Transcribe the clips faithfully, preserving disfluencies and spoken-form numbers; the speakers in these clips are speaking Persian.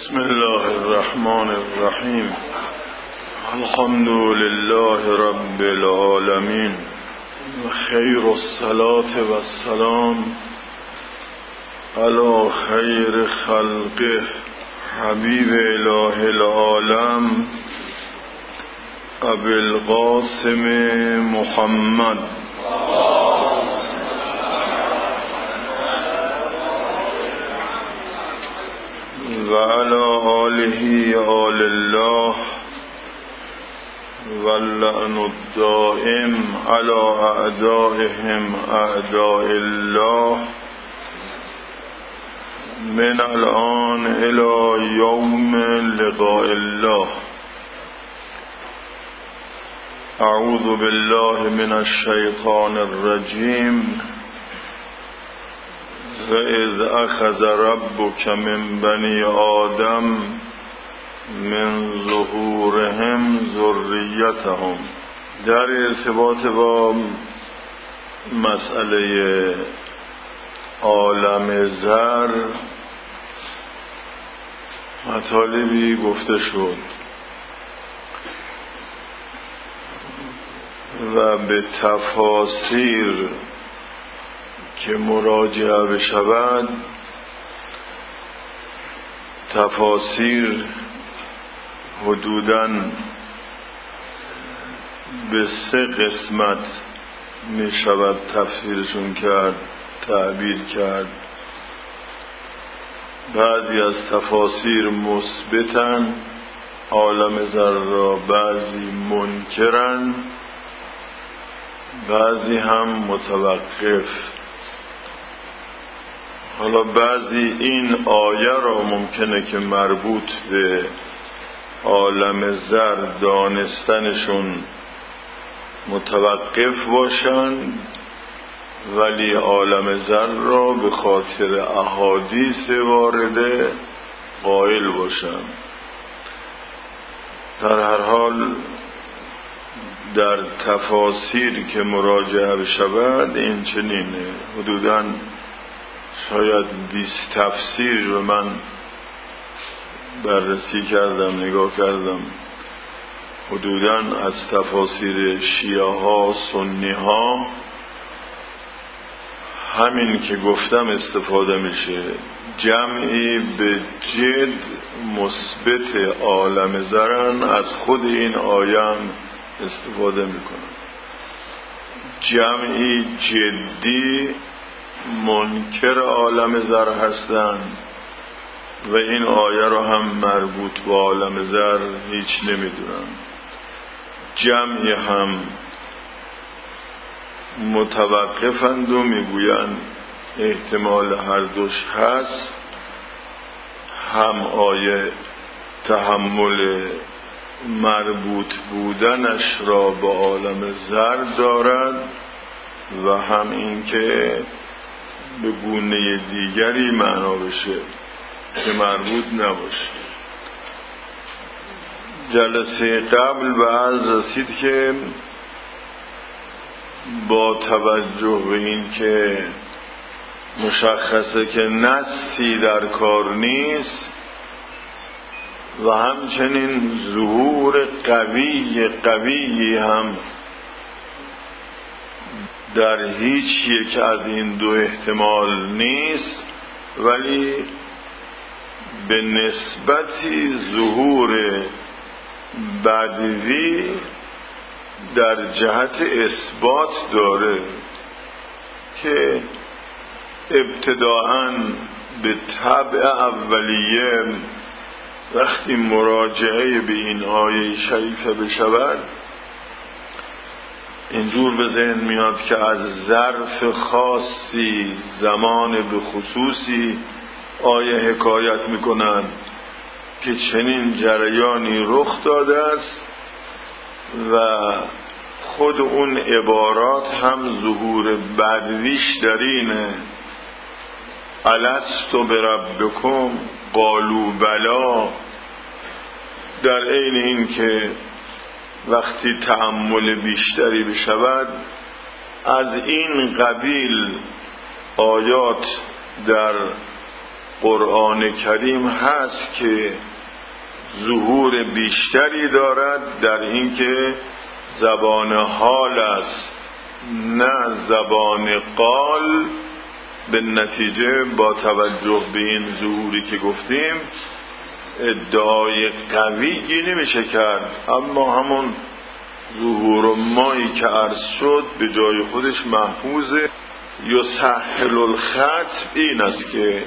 بسم الله الرحمن الرحیم. الحمد لله رب العالمین و خیر الصلاة و السلام علی خیر خلقه حبیب اله العالم ابی القاسم محمد و علی آله آل الله و اللعن الدائم علی اعدائهم اعداء الله من الان الى یوم لقاء الله. اعوذ بالله من الشیطان الرجیم. وَإِذْ أَخَذَ رَبُّكَ مِنْ بَنِي آدَمَ مِنْ ظُهُورِهِمْ ذُرِّيَّتَهُمْ. در ارتباط با مسئله عالم ذر مطالبی گفته شد و به تفاسیر که مراجعه بشود، تفاسیر حدوداً به سه قسمت می شود تفسیرشون کرد، تعبیر کرد. بعضی از تفاسیر مثبتن عالم ذر را، بعضی منکرن، بعضی هم متوقف. حالا بعضی این آیه را ممکنه که مربوط به عالم ذر دانستنشون متوقف باشند، ولی عالم ذر را به خاطر احادیث وارده قائل باشند. در هر حال در تفاسیر که مراجعه بشود این چنینه. حدوداً شاید بیست تفسیر رو من بررسی کردم، نگاه کردم. حدوداً از تفاسیر شیعه ها، سنی ها همین که گفتم استفاده میشه. جمعی به جد مثبت عالم ذرن، از خود این آیه هم استفاده میکنن. جمعی جدی منکر عالم ذر هستند و این آیه رو هم مربوط به عالم ذر هیچ نمیدونن. جمعی هم متوقفند و میگویند احتمال هر دوش هست. هم آیه تحمل مربوط بودنش را به عالم ذر دارد و هم این که به گونه دیگری معنا بشه که مربوط نباشه. جلسه قبل به عرض رسید که با توجه به این که مشخصه که نصی در کار نیست و همچنین ظهور قوی قوی هم در هیچ یک از این دو احتمال نیست، ولی به نسبتی ظهور بدوی در جهت اثبات داره که ابتداءً به طبع اولیه وقتی مراجعه به این آیه شریفه بشود اینجور به ذهن میاد که از ظرف خاصی، زمان به خصوصی آیه حکایت میکنن که چنین جریانی رخ داده است و خود اون عبارات هم ظهور بدویش در اینه: الستو بربکم قالوا بلی. در عین این که وقتی تأمل بیشتری بشود از این قبیل آیات در قرآن کریم هست که ظهور بیشتری دارد در اینکه زبان حال است نه زبان قال. به نتیجه با توجه به این ظهوری که گفتیم ادعای قوی نمیشه کرد، اما همون ظهور مایی که عرض شد به جای خودش محفوظه. یسهل الخط این است که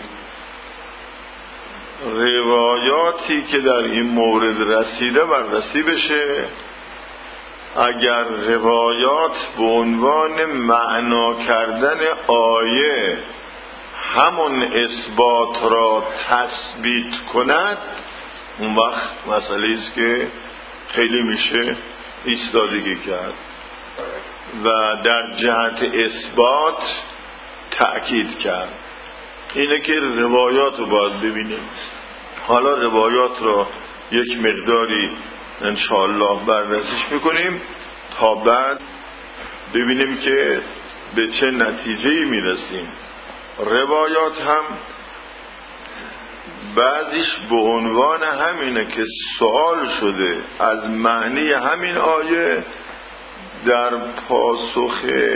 روایاتی که در این مورد رسیده بررسی بشه. اگر روایات به عنوان معنا کردن آیه همون اثبات را تثبیت کند، اون وقت مسئله است که خیلی میشه ایستادگی کرد و در جهت اثبات تأکید کرد. اینه که روایات رو باید ببینیم. حالا روایات را یک مقداری انشاءالله بررسیش میکنیم تا بعد ببینیم که به چه نتیجه‌ای میرسیم. روایات هم بعضیش به عنوان همینه که سوال شده از معنی همین آیه در پاسخ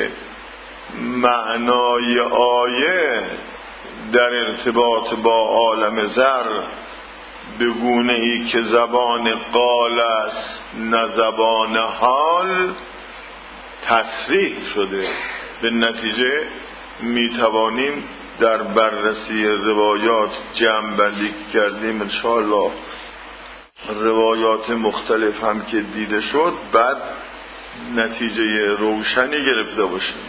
معنای آیه در ارتباط با عالم ذر به گونه ای که زبان قال است نه زبان حال تصریح شده. به نتیجه می توانیم در بررسی روایات جمع بندی کردیم انشاءالله روایات مختلف هم که دیده شد بعد نتیجه روشنی گرفته باشیم.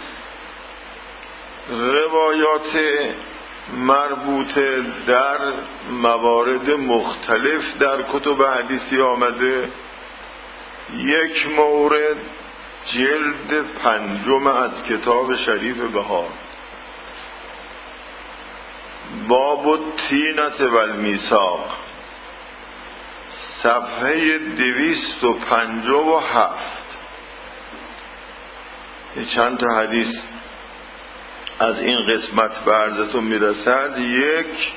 روایات مربوط در موارد مختلف در کتب حدیثی آمده. یک مورد جلد پنجم از کتاب شریف بهار، باب الطینة و المیثاق، صفحه دویست و پنجاه و هفت. چند تا حدیث از این قسمت به عرضتون میرسد. یک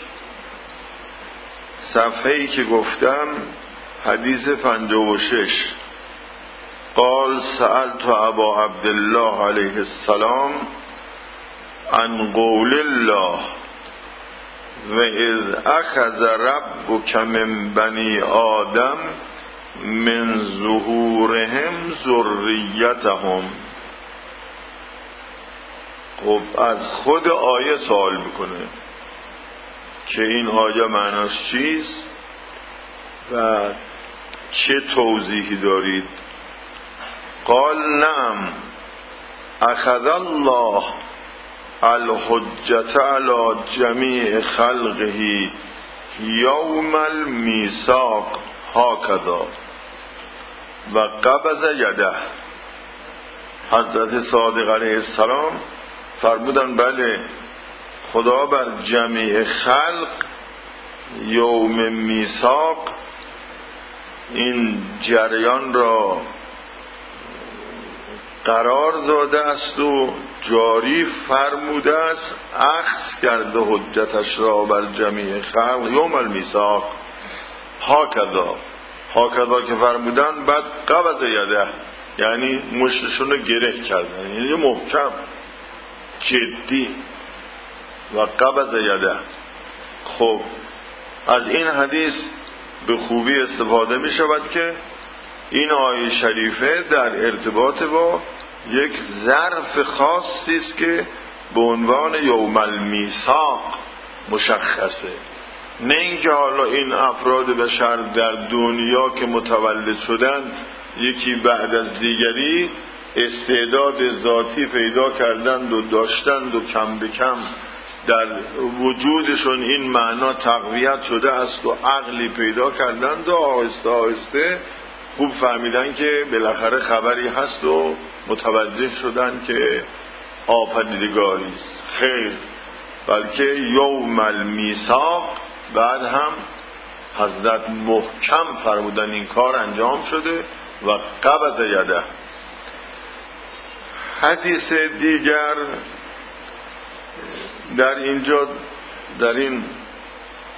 صفحه‌ای که گفتم حدیث پنجاه و شش، قال سألت ابا عبدالله علیه السلام عن قول الله و اذ اخذ ربک من بنی آدم من ظهورهم ذریتهم. خب از خود آیه سوال میکنه که این آیه معناش چیست و چه توضیحی دارید. قال نعم اخذ الله الحجة على جمیع خلقه یوم المیثاق هکذا و قبض یده. حضرت صادق علیه السلام فرمودن بله خدا بر جمیع خلق یوم میثاق این جریان را قرار داده است و جاری فرموده است، اخذ کرده حجتش را بر جمیع خلق یوم المیثاق هکذا. هکذا که فرمودن بعد قبض یده یعنی مشتشون رو گره کردن، یعنی محکم جدی و قبض یده. خب از این حدیث به خوبی استفاده می شود که این آیه شریفه در ارتباط با یک ظرف خاصی است که به عنوان یوم المیثاق مشخصه، نه اینکه حالا این افراد بشر در دنیا که متولد شدند یکی بعد از دیگری استعداد ذاتی پیدا کردند و داشتند و کم به کم در وجودشون این معنا تقویت شده است و عقلی پیدا کردند و آهسته آهسته خوب فهمیدن که بالاخره خبری هست و متوجه شدن که آفریدگاری است. خیر، بلکه یوم المیثاق بعد هم حضرت محکم فرمودن این کار انجام شده و قبض یده. حدیث دیگر در اینجا در این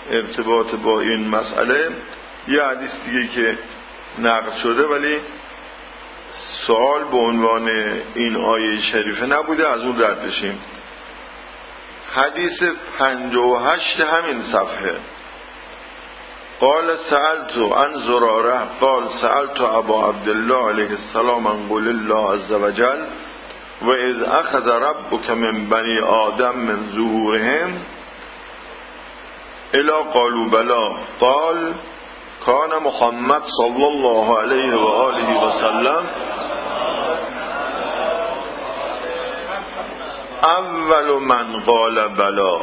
ارتباط با این مسئله یه حدیث دیگه که نقل شده ولی سوال به عنوان این آیه شریفه نبوده، از اون رد بشیم. حدیث پنجاه و هشت همین صفحه. قال سألت عن زراره قال سألت ابا عبدالله علیه السلام عن قول الله عز وجل و اذ اخذ ربک من بنی آدم من ظهورهم الا قالوا بلا قال کان محمد صلی الله علیه و آله و سلم اول من قال بلا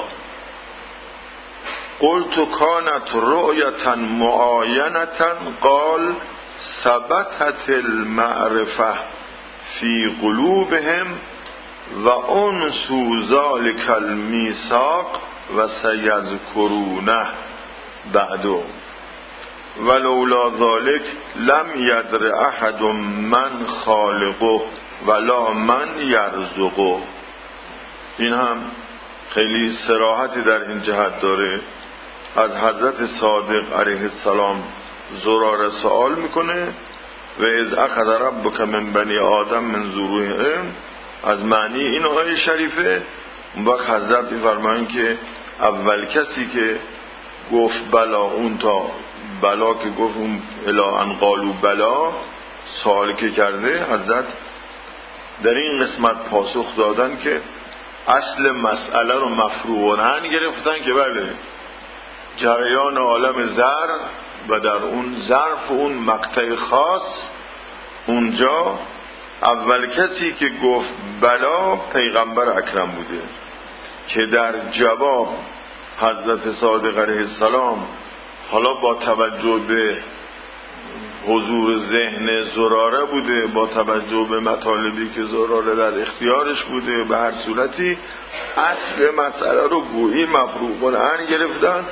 قلت کانت رؤیة معاینة قال ثبتت المعرفة فی قلوبهم و انسوا ذلک المیثاق و سیذکرونه بعد ولولا ذلک لم یدر احد من خالقه ولا من یرزقه. این هم خیلی صراحتی در این جهت داره. از حضرت صادق علیه السلام زراره سوال میکنه و اذ اخذ ربک من بنی آدم من ظهورهم، از معنی این آیه شریفه. اون وقت حضرت میفرمایند که اول کسی که گفت بلا، اون تا بلا که گفت اون الا ان قالوا بلا سوال که کرده، حضرت در این قسمت پاسخ دادن که اصل مسئله رو مفروغاً گرفتن که بله جریان عالم ذر و در اون ظرف اون مقطع خاص اونجا اول کسی که گفت بلا پیغمبر اکرم بوده که در جواب حضرت صادق علیه السلام حالا با توجه به حضور ذهن زراره بوده، با توجه به مطالبی که زراره در اختیارش بوده، به هر صورتی اصل مسئله رو گویی مفروغ العین گرفتن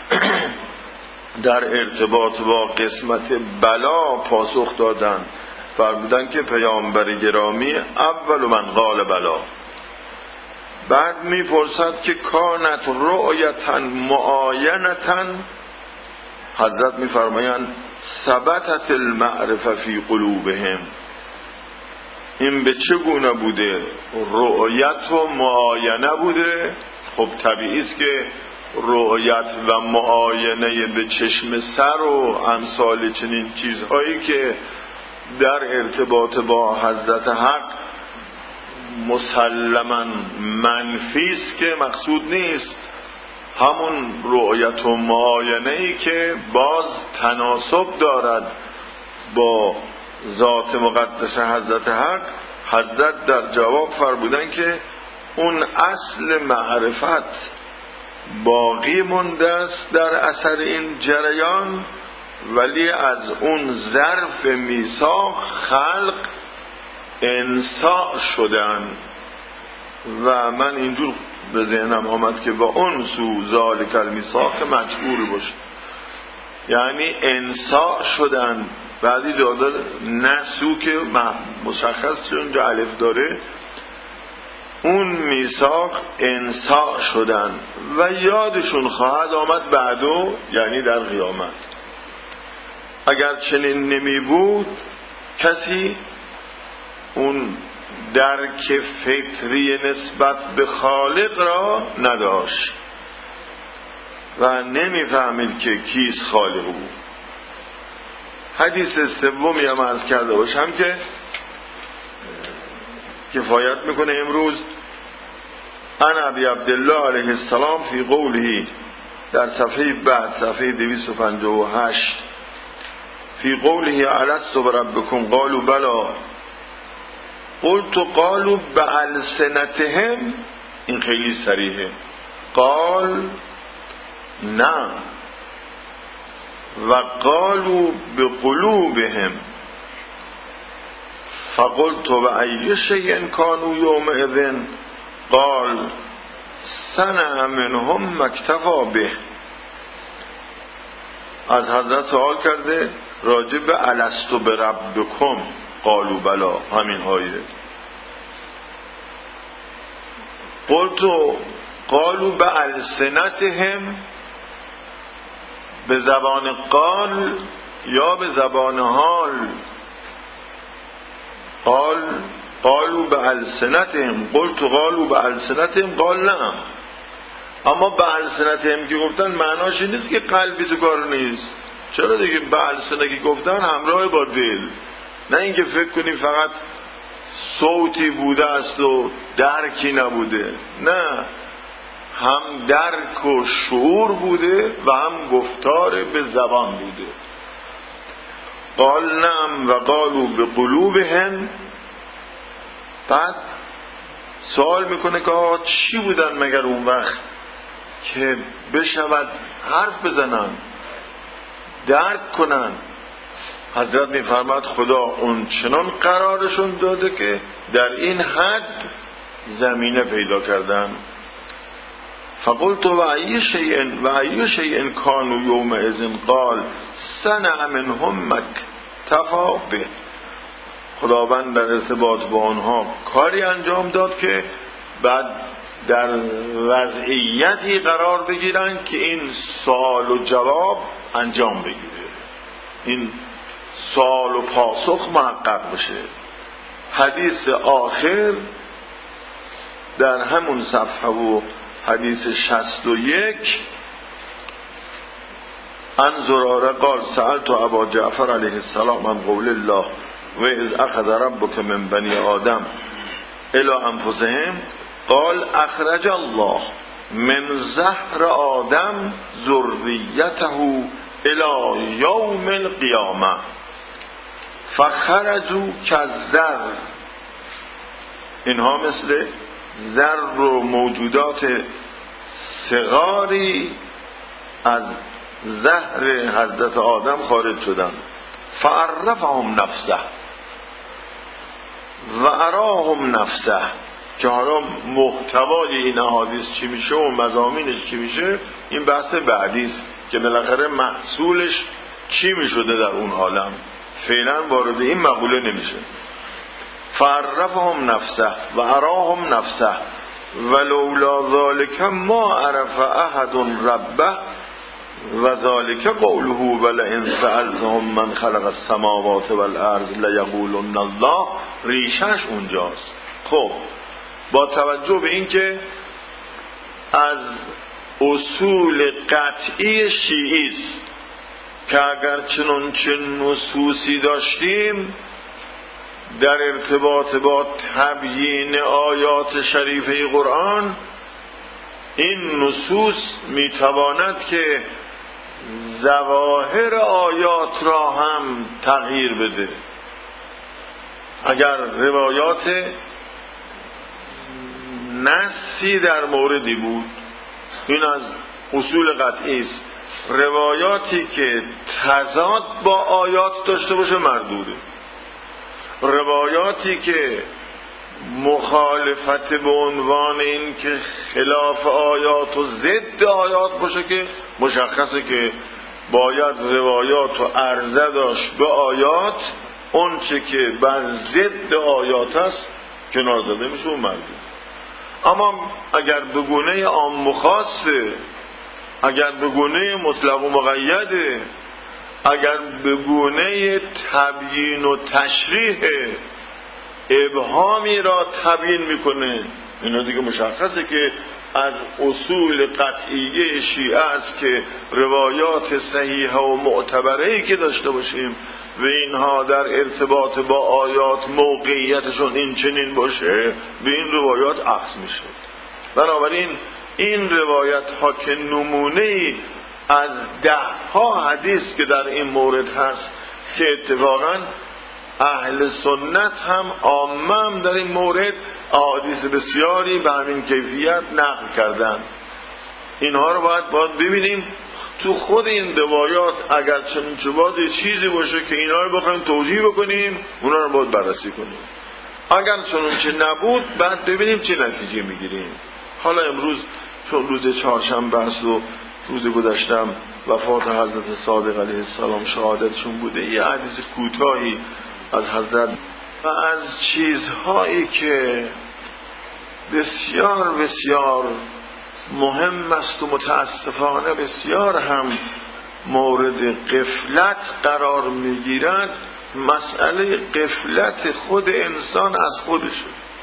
در ارتباط با قسمت بلا پاسخ دادن، فرمودن که پیامبر گرامی اول من قال بلا. بعد میپرسد که کانت رؤیتا معاینتا، حضرت میفرمایند ثبتت المعرفه فی قلوبهم. این به چه گونه بوده؟ رؤیت و معاینه بوده. خب طبیعی است که رؤیت و معاینه به چشم سر و امثال چنین چیزهایی که در ارتباط با حضرت حق مسلماً منفی است که مقصود نیست. همون رؤیت و معاینه‌ای که باز تناسب دارد با ذات مقدس حضرت حق، حضرت در جواب فرمودن که اون اصل معرفت باقی مونده است در اثر این جریان، ولی از اون ظرف میثاق خلق انساء شدن. و من اینجور به ذهنم آمد که با اون سو ذالک المیثاق مجبور باشه، یعنی انساء شدن. بعدی داده نسو که مشخص چون جا الف داره، اون میثاق انساء شدن و یادشون خواهد آمد بعدو، یعنی در قیامت. اگر چنین نمی بود کسی اون درک فطری نسبت به خالق را نداشت و نمیفهمید که کیست خالق بود. حدیث سومی هم عرض کرده باشم که کفایت میکنه امروز. ان ابی عبدالله علیه السلام فی قوله، در صفحه بعد صفحه دویست و پنجاه و هشت، فی قوله الست بربکم قالوا بلا قلت قالوا بألسنتهم، این خیلی صریحه، قال نه و قالوا بقلوبهم فقلت و ای شیء کانوا یومئذ قال صنع منهم مکتفا به. از حضرت سوال کرده راجع به الست بربکم قالوا بلا، همین آیه. قلت قالوا بألسنتهم، به زبان قال یا به زبان حال. قال قالوا به السنتهم، قلت قالوا به السنتهم قال نعم. اما به السنتهم که گفتن معناش این نیست که قلبی تو کار نیست. چرا دیگه به السنه که گفتن همراه با دل، نه اینکه فکر کنی فقط صوتی بوده است و درکی نبوده. نه، هم درک و شعور بوده و هم گفتار به زبان بوده. قال نعم و قالوا به قلوبهم. بعد سوال میکنه که آقا چی بودن مگر اون وقت که بشود حرف بزنن، درک کنن؟ حضرت میفرماد خدا اون چنان قرارشون داده که در این حد زمینه پیدا کردن. فقلت و ای شیء و ای شیء کانوا یومئذ قال صنع منهم مکتفی به. خداوند در ارتباط با آنها کاری انجام داد که بعد در وضعیتی قرار بگیرن که این سوال و جواب انجام بگیره، این سوال و پاسخ محقق بشه. حدیث آخر در همون صفحه و حدیث شصت و یک، عن زراره قال سألت ابا جعفر علیه السلام عن قول الله و اذ اخذ ربک من بنی آدم الی انفسهم قال اخرج الله من زهر آدم ذریته الی یوم القیامه فخرجوا کالذر. اینها مثل ذر و موجودات صغاری از زهر حضرت آدم خارج شدن. فعرفهم نفسه و اراهم نفسه، که حالا محتوای این احادیث چی میشه و مضامینش چی میشه این بحث بعدی است که بالاخره محصولش چی میشده در اون عالم. فعلا وارد این مقوله نمیشه. فعرفهم نفسه و اراهم نفسه ولولا ذلك ما عرف احد ربه و ذلك قوله ولئن سألتهم من خلق السماوات والارض لیقولن الله. ریشش اونجاست. خب با توجه به این که از اصول قطعی شیعی است که اگر چنانچه نصوصی داشتیم در ارتباط با تبیین آیات شریفه قرآن، این نصوص میتواند که ظواهر آیات را هم تغییر بده. اگر روایات نصی در موردی بود، این از اصول قطعی است، روایاتی که تضاد با آیات داشته باشه مردوده. روایاتی که مخالفت به عنوان این که خلاف آیات و ضد آیات باشه که مشخصه که باید روایات و عرضه داشت به آیات، اون چه که بر ضد آیات است کنار داده میشه و مردود. اما اگر به گونه عام و خاصه، اگر به گونه مطلق و مقیده، اگر به گونه تبیین و تشریح ابهامی را تبیین میکنه، اینا دیگه مشخصه که از اصول قطعیه شیعه است که روایات صحیحه و معتبره‌ای که داشته باشیم و اینها در ارتباط با آیات موقعیتشون این چنین باشه، به این روایات اخذ میشه. بنابراین این روایت ها که نمونه از ده ها حدیث که در این مورد هست که اتفاقا اهل سنت هم عامه هم در این مورد احادیث بسیاری به همین کیفیت نقل کردن. اینها رو باید باید ببینیم تو خود این روایات اگر چنین چوبادی چیزی باشه که اینها رو بخوایم توجیه بکنیم، اونا رو باید بررسی کنیم. اگر چنین چه نبود بعد ببینیم چه نتیجه میگیریم. حالا امروز چون روز چهارشنبه است و روز گذشتم وفات حضرت صادق علیه السلام شهادتشون بوده، یه حدیث کوتاهی از حضرت و از چیزهایی که بسیار بسیار مهم است و متاسفانه بسیار هم مورد غفلت قرار میگیرند، مسئله غفلت خود انسان از خودشه.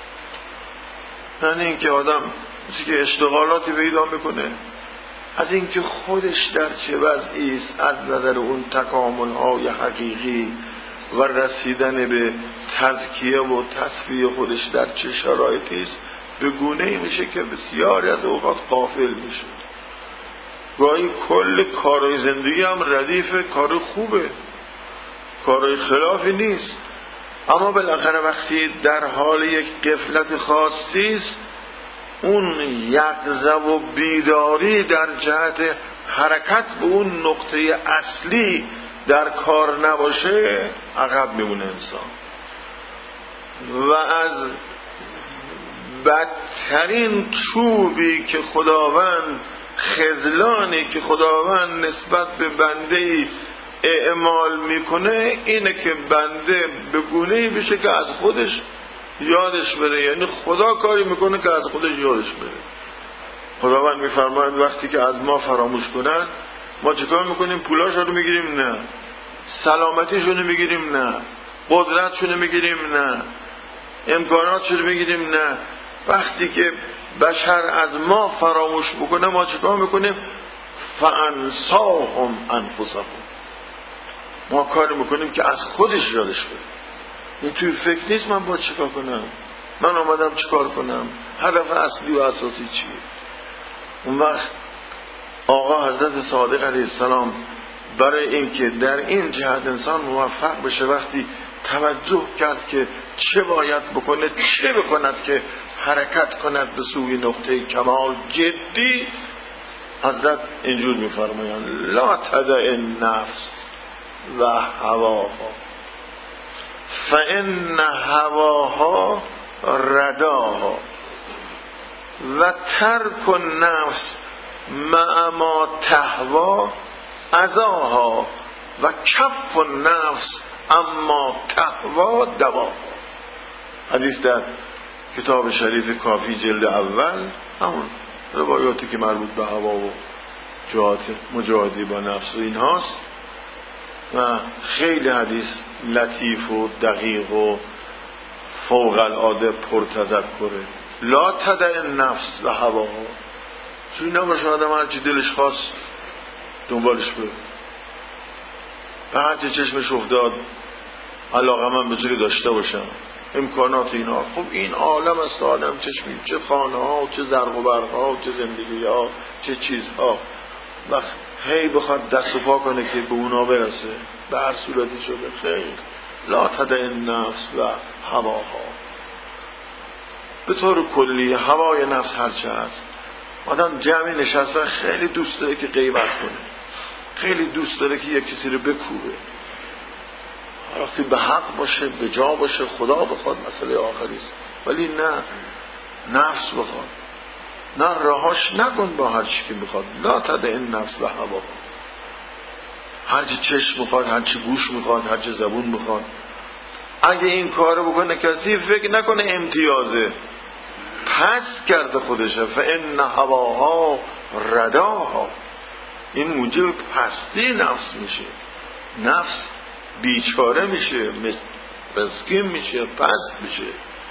یعنی اینکه آدم چیزی که اشتغالاتی پیدا میکنه، از اینکه خودش در چه وضعی است، از نظر اون تکامل‌های حقیقی و رسیدن به تزکیه و تصفیه خودش در چه شرایطی است، به گونه‌ای میشه که بسیاری از اوقات غافل میشه. گاهی کل کارهای زندگی هم ردیف کار خوبه، کارهای خلافی نیست، اما بالاخره وقتی در حال یک غفلت خاصی است، اون یقظه و بیداری در جهت حرکت به اون نقطه اصلی در کار نباشه، عقب میمونه انسان. و از بدترین چوبی که خداوند، خذلانی که خداوند نسبت به بنده اعمال میکنه، اینه که بنده به گونه‌ای بشه که از خودش یادش بره. یعنی خدا کاری میکنه که از خودش یادش بره. خداوند میفرماید وقتی که از ما فراموش کنن، ما چیکار میکنیم؟ پولاشو رو میگیریم؟ نه. سلامتیشو رو میگیریم؟ نه. قدرتشو رو میگیریم؟ نه. امکاناتشو رو میگیریم؟ نه. وقتی که بشر از ما فراموش بکنه، ما چیکار میکنیم؟ فانساهم انفسهم. ما کار میکنیم که از خودش یادش بره. این توی فکر نیست من با چیکار کنم، من آمدم چیکار کنم، هدف اصلی و اساسی چیه. اون وقت آقا حضرت صادق علیه السلام برای اینکه در این جهت انسان موفق بشه، وقتی توجه کرد که چه باید بکنه، چه بکند که حرکت کند به سوی نقطه کمال جدی، حضرت اینجور میفرمایند لا تدع النفس و هواها فان هواها رداها و ترک النفس مع ما تهوی اذاها و کف النفس اما تهوی دواها. حدیث در کتاب شریف کافی جلد اول، همون روایاتی که مربوط به هوا و جهات مجاهده با نفس و این هاست و خیلی حدیث لطیف و دقیق و فوق العاده پرتذکره. لا تدع النفس و هواها، چون نباشه آدم هرچی دلش خواست دنبالش بره، به هرچی چشمش افتاد علاقه من به چیزی داشته باشم، امکانات اینا. خب این عالم است، عالم چشمی، چه خانه ها، چه زرق و برق ها، چه زندگی ها، چه چیزها. وقت هی بخواد دست و پا کنه که به اونا برسه، به هر صورتی شده، خیر. لا تدع النفس و هواها. به طور کلی هوای نفس هرچه هست، آدم جمعی نشسته خیلی دوست داره که غیبت کنه، خیلی دوست داره که یک کسی رو بکوبه، وقتی به حق باشه، به جا باشه، خدا بخواد مسئله آخری است. ولی نه، نفس بخواد، نه راهاش نکن با هر چی که بخواد. لا تدع النفس و هواها. هرچی چشم میخواد، هرچی گوش میخواد، هرچی زبون میخواد. اگه این کارو بکنه کسی فکر نکنه امتیازه، پس کرده خودشه. فان هواها رداها. این موجب پستی نفس میشه، نفس بیچاره میشه، مسکین میشه، پست میشه.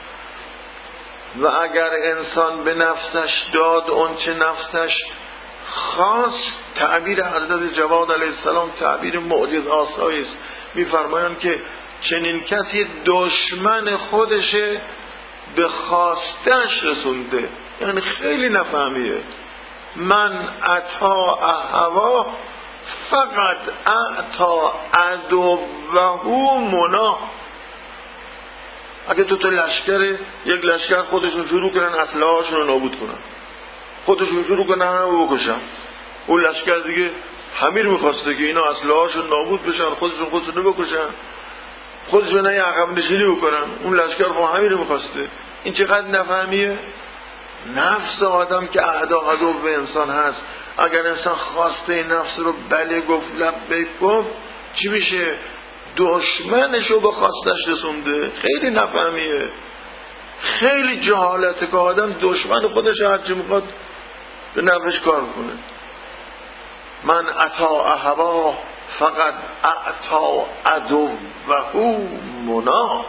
و اگر انسان به نفسش داد اون چه نفسش خواست، تعبیر حضرت جواد علیه السلام تعبیر معجز آسایی است. میفرمایند که چنین کسی دشمن خودشه به خواستش رسونده. یعنی خیلی نفهمیه. من عطا هوا فقط اعطا عدوه منا. اگه تو تو لشکر یک لشکر خودشون شروع کنن اسلحه هاشون رو نابود کنن، خودشون شروع کنن همه رو بکشن، اون لشکر دیگه همین میخواسته که اینا اسلحه هاشون نابود بشن، خودشون خودشون رو بکشن، خودشون نه عقب نشینی بکنن. اون لشکر خود همین رو میخواسته. این چقدر نفهمیه. نفس آدم که اعدا عدو به انسان هست، اگر انسان خواسته نفس رو بله گفت لبیک گفت، چی میشه؟ دشمنشو به خواستش رسونده. خیلی نفهمیه، خیلی جهالته که آدم دشمن خودش هرچی میخواد به نفعش کار کنه. من اطاع هوا فقط اطاع عدوه منا.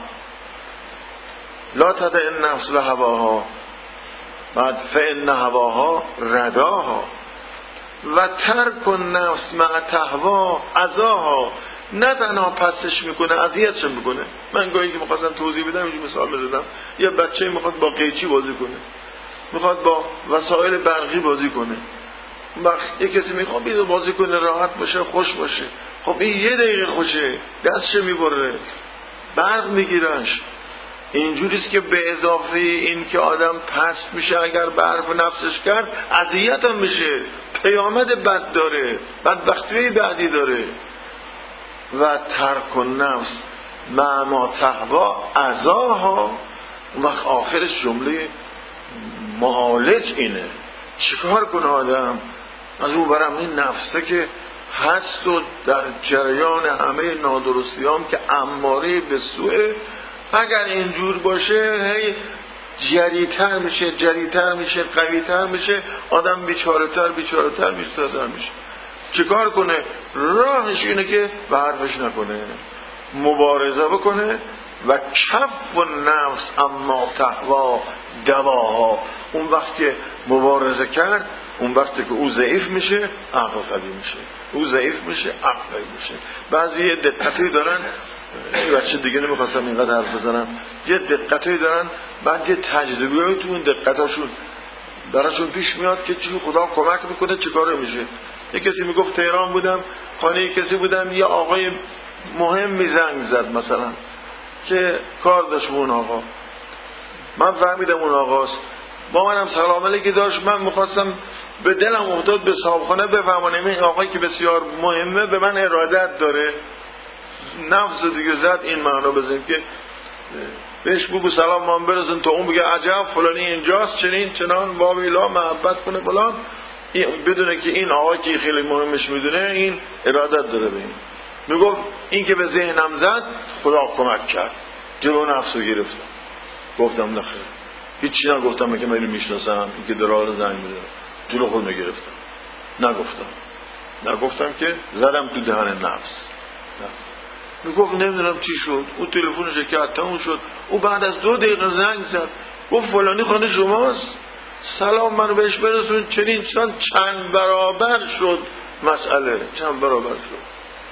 لا تدع النفس به هواها، بعد فإن هواها رداها و ترک النفس مع تهوا عزاها. نه تنها پسش میکنه، اذیتش میکنه. من گاهی که میخواستم توضیح بدم اینجور مثال میزدم، یه بچه میخواد با قیچی بازی کنه، میخواد با وسایل برقی بازی کنه. وقت یه کسی میخواد بیاد بازی کنه، راحت باشه، خوش باشه. خب این یه دقیقه خوشه، دستش میبره، برق میگیرش. اینجوریست که به اضافه این که آدم پست میشه اگر برق نفسش کرد، اذیت هم میشه، پیامد بد داره، بدبختی بعدی داره. و ترک النفس مع ما تهوا عزاها. اون وقت آخرش جمله معالج اینه، چیکار کنه آدم؟ از اون برم این نفسه که هست و در جریان همه نادرستی هم که اماره به سوء، اگر اینجور باشه هی جریتر میشه جریتر میشه قویتر میشه، آدم بیچاره تر بیچاره تر بیچاره میشه. چیکار کنه؟ راهش اینه که به حرفش نکنه، مبارزه بکنه. و کف و نفس اما تهوا دواها. اون وقت که مبارزه کرد، اون وقت که او ضعیف میشه عقل قوی میشه، او ضعیف میشه عقل قوی میشه. بعضی یه دقتی دارن، این بچه دیگه نمیخواستم اینقدر حرف بزنم، یه دقتی دارن، بعد یه تجربه های تو اون دقتاشون براشون پیش میاد که چی خدا کمک میکنه چه کاره میشه. یه کسی میگفت تهران بودم، خانه یه کسی بودم، یه آقای مهمی زنگ زد مثلا که کار داشت اون آقا. من فهمیدم اون آقاست، با منم سلام علیکی داشت. من میخواستم به دلم افتاد به صاحبخانه بفهمانم این آقایی که بسیار مهمه به من ارادت داره، نفس دیگه زد این معنا بزنیم که بهش بگو سلام من برسون تا اون بگه عجب فلانی اینجاست چنین چنان واویلا محبت کنه فلان، بدونه که این آقایی که خیلی مهمش میدونه این ارادت داره به این. میگفت این که به ذهنم زد خدا کمک کرد، جلو نفس رو گرفتم. گفتم نخیر، هیچی نگفتم که من اینو میشناسم، این که درال زنگ میده، جلو خود میگرفتم، نگفتم نگفتم که زدم تو دهن نفس. میگفت نمیدونم چی شد، او تلفنش کرد تموم شد. او بعد از دو دقیقه زنگ زد، گفت فلانی خانه شماست، سلام منو بهش برسون چنین چند چند برابر شد مسئله، چند برابر شد.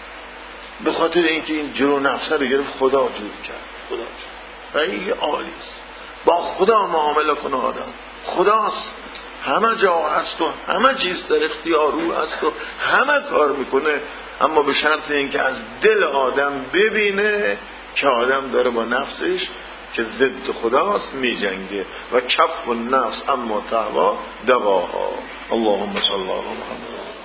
به خاطر اینکه این جلو نفسه رو گرفت، خدا جور کرد. خدا جور. خیلی عالیست. با خدا معامله کنه آدم، خداست، همه جا هست و همه چیز در اختیار او هست و همه کار میکنه، اما به شرط اینکه از دل آدم ببینه که آدم داره با نفسش که ضد خداست میجنگه. و کف النفس اما تهوا دواها. اللهم صل علی محمد.